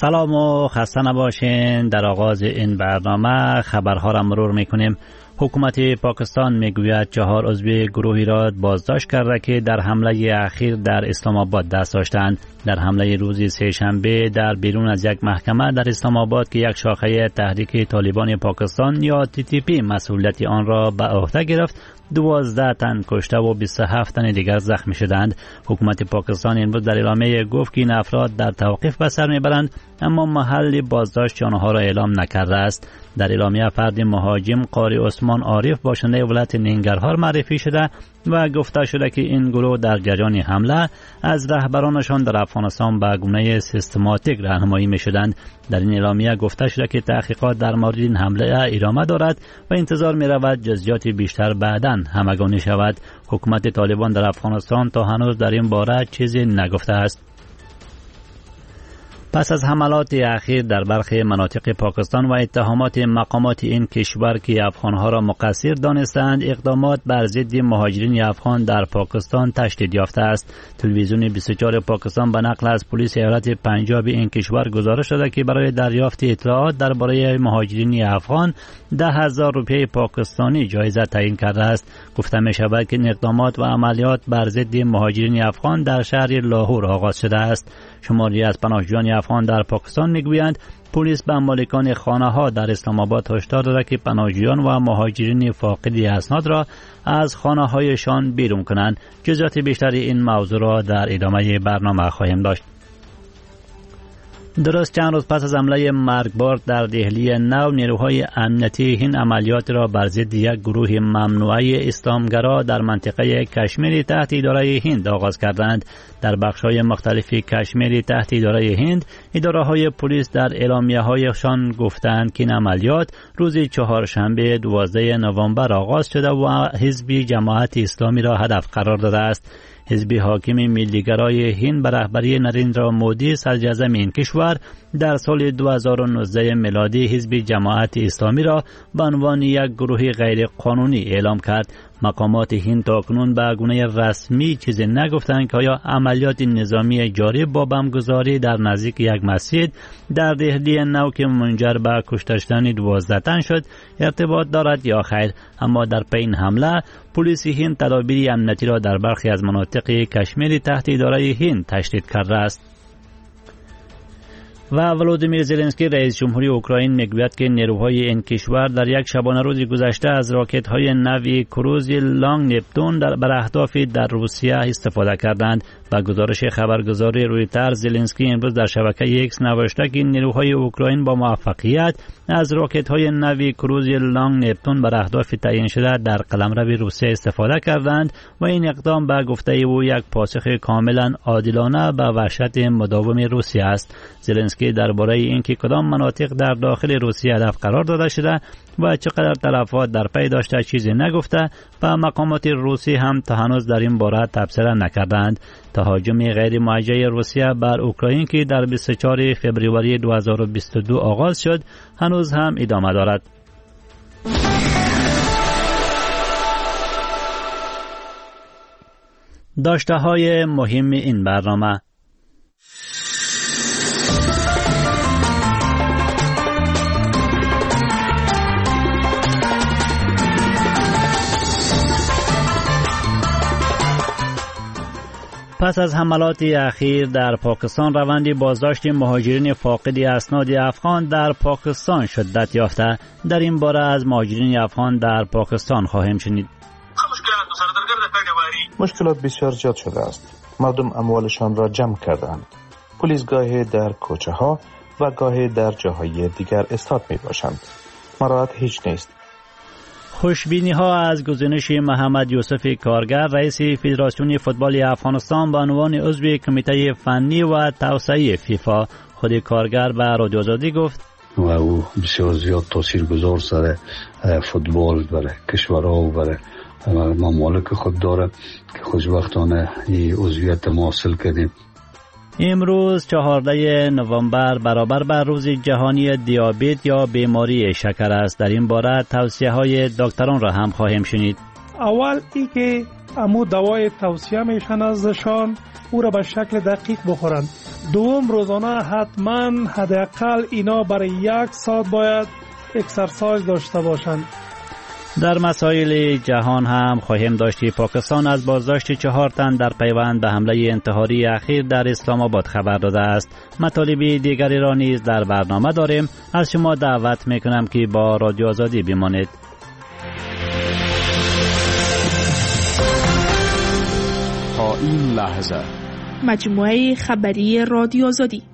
سلام و خسته نباشین. در آغاز این برنامه خبرها را مرور میکنیم. حکومت پاکستان میگوید 4 عضو گروهی را بازداشت کرده که در حمله اخیر در اسلام آباد دست داشتند. در حمله روز سه‌شنبه در بیرون از یک محکمه در اسلام آباد که یک شاخه تحریک طالبان پاکستان یا TTP مسئولیت آن را به عهده گرفت، 12 تن کشته و 27 تن دیگر زخمی شدند. حکومت پاکستان امروز در اعلامیه گفت که این افراد در توقیف به سر میبرند، اما محل بازداشت آنها را اعلام نکرده است. در اعلامیه فرد مهاجم قاری عثمان عارف باشنده ولایت ننگرهار معرفی شده و گفته شده که این گروه در جریان حمله از رهبرانشان در افغانستان به گونه سیستماتیک راهنمایی می‌شدند. در این اعلامیه گفته شده که تحقیقات در مورد این حمله ادامه دارد و انتظار می‌رود جزئیات بیشتر بعداً همگانی شود. حکومت طالبان در افغانستان تا هنوز در این باره چیزی نگفته است. پس از حملات اخیر در برخی مناطق پاکستان و اتهامات مقامات این کشور که افغانها را مقصر دانستند، اقدامات بر ضد مهاجرین افغان در پاکستان تشدید یافته است. تلویزیون 24 پاکستان به نقل از پلیس ایالت پنجاب این کشور گزارش داده که برای دریافت اطلاعات درباره مهاجرین افغان 10,000 روپیه پاکستانی جایزه تعیین کرده است. گفته می شود که اقدامات و عملیات بر ضد مهاجرین افغان در شهر لاهور آغاز شده است. شماری از پناهجویان افغان در پاکستان میگویند پلیس به مالکان خانه ها در اسلام آباد هشدار داده که پناهجویان و مهاجرین فاقد اسناد را از خانه هایشان بیرون کنند. جزئیات بیشتری این موضوع را در ادامه برنامه خواهیم داشت. درست چند روز پس از حمله مرگبار در دهلی نو، نیروهای امنیتی این عملیات را بر ضد یک گروه ممنوعه اسلامگرا در منطقه کشمیر تحت اداره هند آغاز کردند. در بخش‌های مختلف کشمیر تحت اداره هند، اداره‌های پلیس در اعلامیه‌هایشان گفتند که این عملیات روز چهارشنبه 12 نوامبر آغاز شده و حزب جماعت اسلامی را هدف قرار داده است. حزب حاکم ملیگرای هند به رهبری نریندرا مودی سرجزم این کشور در سال 2019 میلادی حزب جماعت اسلامی را به عنوان یک گروه غیر قانونی اعلام کرد. مقامات هند تاکنون به گونه رسمی چیزی نگفتند که آیا عملیات نظامی جاری با بمبگذاری در نزدیک یک مسجد در دهلی نو که منجر به کشته شدن 12 تن شد ارتباط دارد یا خیر. اما در پی این حمله پلیس هند تدابیر امنیتی را در برخی از مناطق کشمیر تحت اداره هند تشدید کرده است. و ولودیمیر زلنسکی رئیس جمهوری اوکراین میگوید که نیروهای این کشور در یک شبانه روز گذشته از راکت‌های نوی کروز لانگ نپتون بر اهداف در روسیه استفاده کردند. با گزارش خبرگزاری رویترز، زلنسکی امروز در شبکه ایکس نوشته که نیروهای اوکراین با موفقیت از راکت‌های نوی کروز لانگ نپتون بر اهداف تعیین شده در قلمرو روسیه استفاده کردند و این اقدام به گفته او یک پاسخ کاملا عادلانه به وحشت مداوم روسیه است. زلنسکی درباره اینکه کدام مناطق در داخل روسیه هدف قرار داده شده و چقدر تلفات در پی داشته چیزی نگفته و مقامات روسی هم تا هنوز در این باره تبصره نکردند. تهاجم غیر موجه روسیه بر اوکراین که در 24 فوریه 2022 آغاز شد هنوز هم ادامه دارد. داشته های مهم این برنامه: پس از حملات اخیر در پاکستان، روند بازداشت مهاجرین فاقد اسناد افغان در پاکستان شدت یافته. در این باره از مهاجرین افغان در پاکستان خواهیم شنید. مشکلات بسیار زیاد شده است. مردم اموالشان را جمع کردند. پلیس گاهی در کوچه ها و گاهی در جاهای دیگر استاد می باشند. مراعات هیچ نیست. خوشبینی ها از گزینش محمد یوسف کارگر، رئیس فدراسیون فوتبال افغانستان به عنوان عضو کمیته فنی و توسعه فیفا. خود کارگر به رادیو آزادی گفت و او بسیار زیاد تاثیرگذار سر فوتبال برای کشورها و برای ممالک خود داره که خوشبختانه این عضویت ما حاصل کردیم. امروز 14 نوامبر برابر بر روز جهانی دیابت یا بیماری شکر است. در این باره توصیه های دکتران را هم خواهیم شنید. اول ای که امو دوای توصیه میشن ازشان او را به شکل دقیق بخورند. دوم روزانه حتما حداقل اینا برای 1 ساعت باید اکسرسایز داشته باشند. در مسائل جهان هم خواهیم داشتی. پاکستان از بازداشت 4 تن در پیوند به حمله انتحاری اخیر در اسلام آباد خبر داده است. مطالب دیگری را نیز در برنامه داریم. از شما دعوت میکنم که با رادیو آزادی بمانید. تا این لحظه مجموعه خبری رادیو آزادی.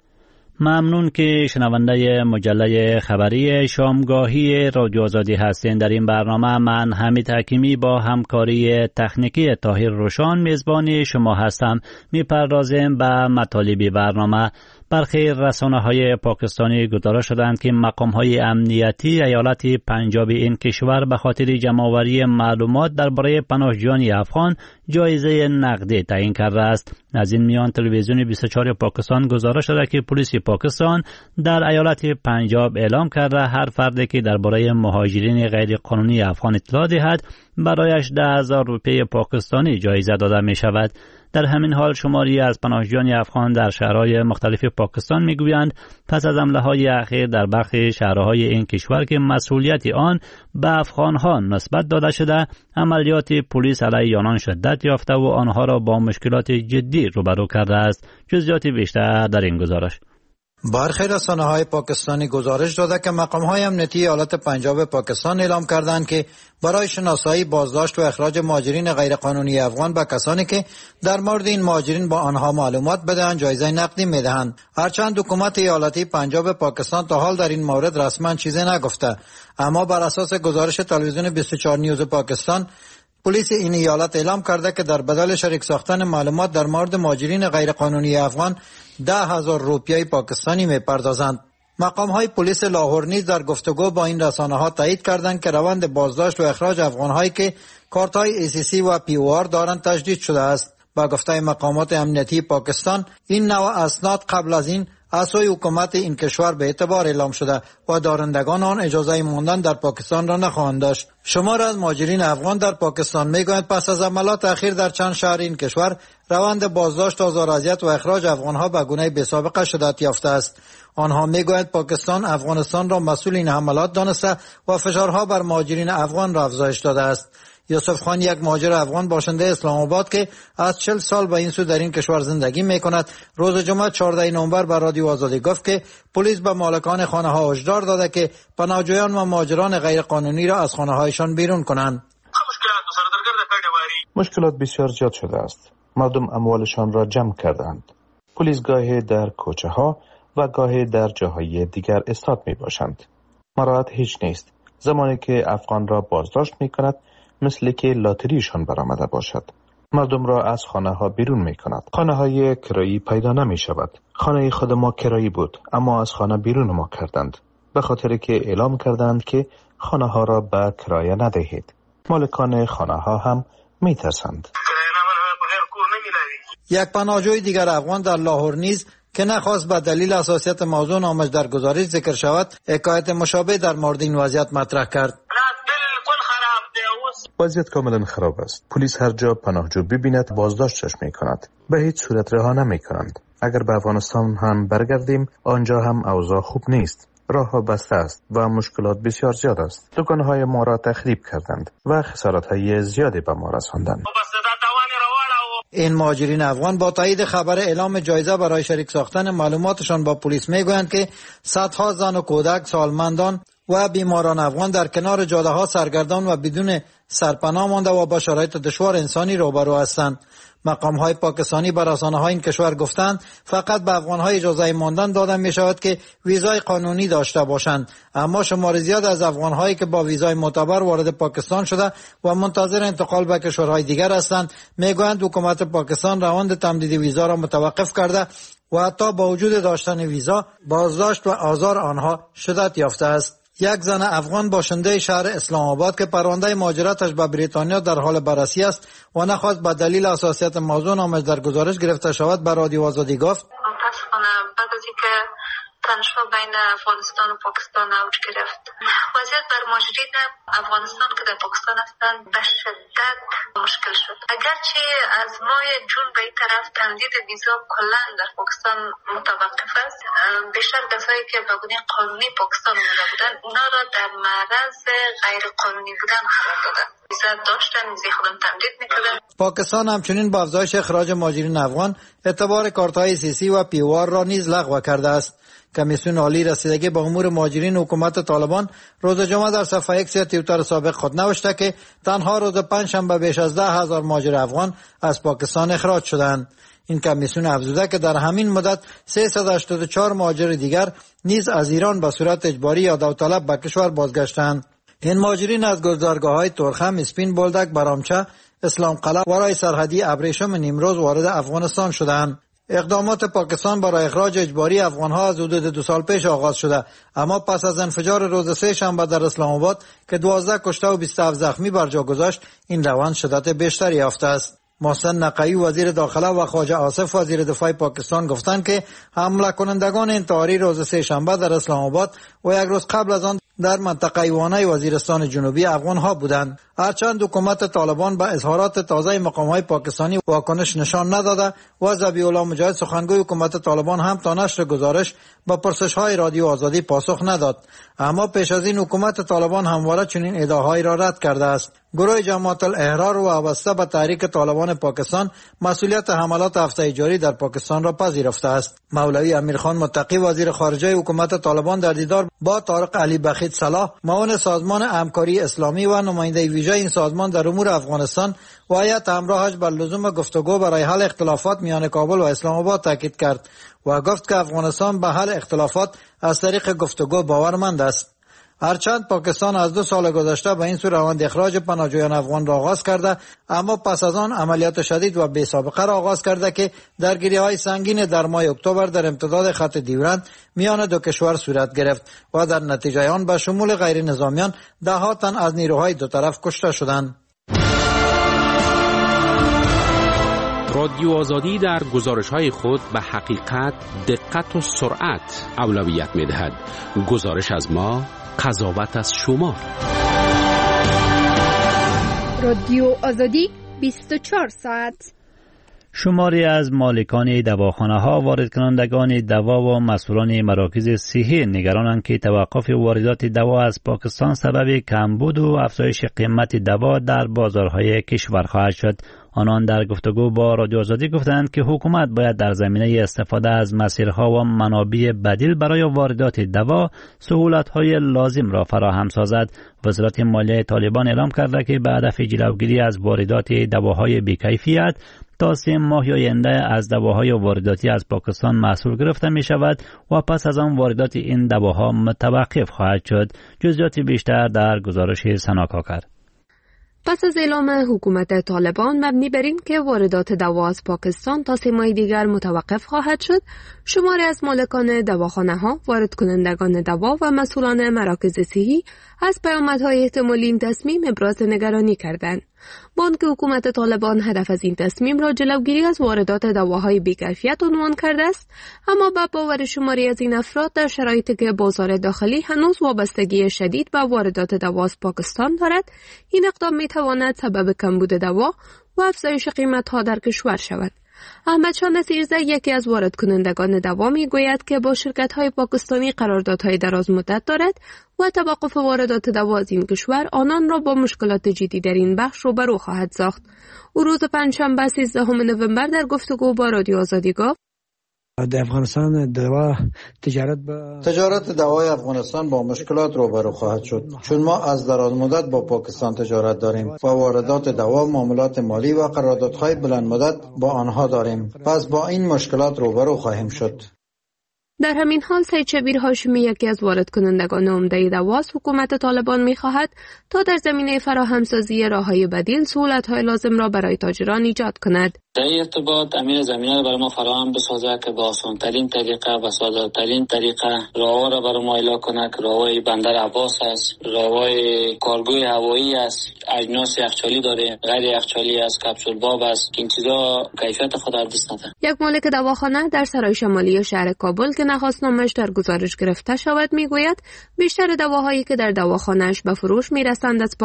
ممنون که شنونده مجله خبری شامگاهی رادیو آزادی هستین. در این برنامه من حمید حکیمی با همکاری تکنیکی طاهر روشان میزبان شما هستم. میپردازیم به مطالب برنامه. برخی رسانه‌های پاکستانی گزارش دادند که مقام‌های امنیتی ایالت پنجاب این کشور به خاطر جمع‌آوری معلومات درباره پناهجویان افغان جایزه نقدی تعیین کرده است. از این میان تلویزیون 24 پاکستان گزارش داده که پلیس پاکستان در ایالت پنجاب اعلام کرده هر فردی که درباره مهاجرین غیر قانونی افغان اطلاع دهد برایش 10,000 روپیه پاکستانی جایزه داده می شود. در همین حال شماری از پناهجویان افغان در شهرهای مختلف پاکستان میگویند پس از حمله‌های اخیر در برخی شهرهای این کشور که مسئولیت آن به افغان‌ها نسبت داده شده، عملیات پلیس علیه آنان شدت یافته و آنها را با مشکلات جدی روبرو کرده است. جزئیات بیشتر در این گزارش. برخی رسانه‌های پاکستانی گزارش داده که مقام‌های امنیتی ایالت پنجاب پاکستان اعلام کردند که برای شناسایی، بازداشت و اخراج مهاجرین غیرقانونی افغان به کسانی که در مورد این مهاجرین با آنها معلومات بدهند جایزه نقدی می‌دهند. هرچند حکومت ایالتی پنجاب پاکستان تا حال در این مورد رسما چیزی نگفته، اما بر اساس گزارش تلویزیون 24 نیوز پاکستان، پلیس این ایالت اعلام کرده که در بدل شریک ساختن معلومات در مورد مهاجرین غیرقانونی افغان 10,000 روپیه پاکستانی می‌پردازند. مقام‌های پلیس لاهور نیز در گفتگو با این رسانه‌ها تایید کردند که روند بازداشت و اخراج افغان‌هایی که کارت‌های ACC و POR دارند تجدید شده است. با گفته مقامات امنیتی پاکستان، این نوع اسناد قبل از این از سوی حکومت این کشور به اعتبار اعلام شده و دارندگان آن اجازه ماندن در پاکستان را نخواهند داشت. شمار از مهاجرین افغان در پاکستان میگویند پس از حملات اخیر در چند شهر این کشور روند بازداشت، آزار و اذیت و اخراج افغانها به گونه بی‌سابقه شدت یافته است. آنها میگویند پاکستان افغانستان را مسئول این حملات دانسته و فشارها بر مهاجرین افغان را افزایش داده است. یوسف خان، یک مهاجر افغان باشنده اسلام آباد که از 40 سال به این سو در این کشور زندگی می‌کند، روز جمعه 14 نوامبر به رادیو آزادی گفت که پلیس به مالکان خانه‌ها هشدار داده که پناهجویان و مهاجران غیرقانونی را از خانه‌هایشان بیرون کنند. مشکلات بسیار زیاد شده است. مردم اموالشان را جمع کردند. پلیس گاهی در کوچه‌ها و گاهی در جاهای دیگر استاد می‌باشند. مراعات هیچ نیست. زمانی که افغان را بازداشت می‌کند مثل که لاتریشان برآمده باشد. مردم را از خانه ها بیرون می کند. خانه های کرایی پیدا نمی شود. خانه خود ما کرایی بود، اما از خانه بیرون ما کردند، به خاطر که اعلام کردند که خانه ها را به کرایه ندهید. مالکان خانه ها هم می ترسند. یک پناهجوی دیگر افغان در لاهور نیز که نخواست به دلیل حساسیت موضوع نامش در گزارش ذکر شود، حکایت مشابه در مورد این وضعیت مطرح کرد. وضعیت کاملا خراب است. پلیس هر جا پناهجو ببیند بازداشتش می کند. به هیچ صورت رها نمی کنند. اگر به افغانستان هم برگردیم، آنجا هم اوضاع خوب نیست. راه ها بسته است و مشکلات بسیار زیاد است. دکانهای ما را تخریب کردند و خسارت های زیادی به ما رساندند. این مهاجرین افغان با تایید خبر اعلام جایزه برای شریک ساختن معلوماتشان با پلیس میگویند که صدها زن و کودک، سالمندان و بیماران افغان در کنار جاده ها سرگردان و بدون سرپناه مانده و با شرایط دشوار انسانی روبرو هستند. مقام های پاکستانی به رسانه های این کشور گفتند فقط به افغان های اجازه ماندن داده می شود که ویزای قانونی داشته باشند، اما شمار زیاد از افغان هایی که با ویزای معتبر وارد پاکستان شده و منتظر انتقال به کشورهای دیگر هستند میگویند حکومت پاکستان روند تمدید ویزا را متوقف کرده و حتی با وجود داشتن ویزا بازداشت و آزار آنها شدت یافته است. یک زن افغان باشنده شهر اسلام آباد که پرونده مهاجرتش به بریتانیا در حال بررسی است و نخواست به دلیل حساسیت موضوع نامش در گزارش گرفته شود، به رادیو آزادی گفت متاسفانه بعد از اینکه تنش‌ها بین افغانستان و پاکستان اوج گرفت. وضعیت بر مهاجرین افغانستان که در پاکستان هستند به شدت مشکل شد. اگرچه از ماه جون به این طرف تمدید ویزا کلا در پاکستان متوقف است، بیشتر کسایی که به گونه قانونی پاکستان اومده بودن اونا را در معرض غیر قانونی بودن قرار دادن. ویزا داشتن، ویزای خودم تمدید میکردن. پاکستان همچنین با افزایش اخراج مهاجرین افغان اعتبار کارت‌های سیاسی و پیوار را نیز لغو کرده است. کمیسیون عالی رسیدگی به امور مهاجرین حکومت طالبان روز جمعه در صفحه اکس توییتر سابق خود نوشته که تنها روز پنجشنبه بیش از 10,000 مهاجر افغان از پاکستان اخراج شدند. این کمیسیون افزوده که در همین مدت 384 مهاجر دیگر نیز از ایران به صورت اجباری یا داوطلب به کشور بازگشتند. این مهاجرین از گذرگاه‌های ترخم، اسپین بولدک، برامچه، اسلام قلعه و راه سرحدی ابریشم نیمروز وارد افغانستان شدند. اقدامات پاکستان برای اخراج اجباری افغانها از حدود 2 سال پیش آغاز شده، اما پس از انفجار روز سه شنبه در اسلام آباد که 12 کشته و 27 زخمی بر جا گذاشت، این روند شدت بیشتری یافته است. محسن نقوی وزیر داخله و خواجه آصف وزیر دفاع پاکستان گفتند که حمله کنندگان انتحاری روز سه شنبه در اسلام آباد و یک روز قبل از آن در منطقه ایوانه وزیرستان جنوبی افغانها بودند. هرچند حکومت طالبان به اظهارات تازه مقامهای پاکستانی واکنش نشان نداده و ذبیح الله مجاهد سخنگوی حکومت طالبان هم تا نشر گزارش به پرسش‌های رادیو آزادی پاسخ نداد، اما پیش از این حکومت طالبان همواره چنین ادعاهایی را رد کرده است. گروه جماعت الاحرار وابسته به تحریک طالبان پاکستان مسئولیت حملات هفته جاری در پاکستان را پذیرفته است. مولوی امیرخان متقی وزیر خارجه حکومت طالبان در دیدار با طارق علی بخیت صلاح معاون سازمان همکاری اسلامی و نماینده ویژه این سازمان در امور افغانستان و هیئت همراهش بر لزوم گفتگو برای حل اختلافات میان کابل و اسلام آباد تاکید کرد و گفت که افغانستان به حل اختلافات از طریق گفتگو باورمند است. هرچند پاکستان از 2 سال گذشته به این سو روند اخراج پناهجویان افغان را آغاز کرده، اما پس از آن عملیات شدید و بی سابقه را آغاز کرده که درگیری‌های سنگین در ماه اکتبر در امتداد خط دیورند میان دو کشور صورت گرفت و در نتیجه آن به شمول غیر نظامیان 10 تن از نیروهای دو طرف کشته شدند. رادیو آزادی در گزارش‌های خود به حقیقت، دقت و سرعت اولویت می‌دهد. گزارش از ما، قضاوت از شما. رادیو آزادی 24 ساعت. شماری از مالکان دواخانه‌ها، وارد کنندگان دوا و مسئولان مراکز صحی نگرانند که توقف واردات دوا از پاکستان سبب کمبود و افزایش قیمت دوا در بازارهای کشور خواهد شد. آنان در گفتگو با رادیو آزادی گفتند که حکومت باید در زمینه استفاده از مسیرها و منابع بدیل برای واردات دوا سهولت‌های لازم را فراهم سازد. وزارت مالیه طالبان اعلام کرده که به هدف جلوگیری از واردات دواهای بی‌کیفیت تا 3 ماه آینده از دواهای وارداتی از پاکستان محصول گرفته می شود و پس از آن واردات این دواها متوقف خواهد شد. جزئیات بیشتر در گزارش سنا کاکر. پس از اعلام حکومت طالبان مبنی بر این که واردات دوا از پاکستان تا 3 ماه دیگر متوقف خواهد شد، شماری از مالکان دواخانه‌ها، وارد کنندگان دوا و مسئولان مراکز صحی از پیامدهای احتمالی این تصمیم ابراز نگرانی کردند. با آنکه حکومت طالبان هدف از این تصمیم را جلوگیری از واردات دواهای بی‌کیفیت عنوان کرده است، اما به باور شماری از این افراد در شرایطی که بازار داخلی هنوز وابستگی شدید به واردات دوا از پاکستان دارد، این اقدام می‌تواند سبب کمبود دوا و افزایش قیمت‌ها در کشور شود. احمدشاه نصیرزی، یکی از وارد کنندگان دوا، میگوید که با شرکت‌های پاکستانی قراردادهای دراز مدت دارد و توقف واردات دوا از این کشور آنان را با مشکلات جدی در این بخش روبرو خواهد ساخت. او روز پنجشنبه 13 نوامبر در گفتگو با رادیو آزادی گفت: در افغانستان تجارت دوای افغانستان با مشکلات روبرو خواهد شد، چون ما از دراز مدت با پاکستان تجارت داریم و واردات دوا، معاملات مالی و قراردادهای بلند مدت با آنها داریم. پس با این مشکلات روبرو خواهیم شد. در همین حال سید شبیر هاشمی، یکی از وارد کنندگان عمده دواست، حکومت طالبان می‌خواهد تا در زمینه فراهمسازی راه‌های بدیل سهولت‌های لازم را برای تاجران ایجاد کند. در ارتباط امیر زمینه را برای ما فراهم بسازد که با آسان‌ترین طریقه و ساده‌ترین طریقه راه‌ها را برای ما اعلام کند که راه‌های بندر عباس است، راه‌های کارگوی هوایی است، اجناس یخچالی داره، غیر یخچالی است، کپسول باب است. این چیزا کیفیت خود را دست ندارد. یک مالک دواخانه در سرای شمالی شهر کابل که نخست نامش در گزارش گرفته شود میگوید بیشتر دواهایی که در دواخانه‌اش به فروش میرسند از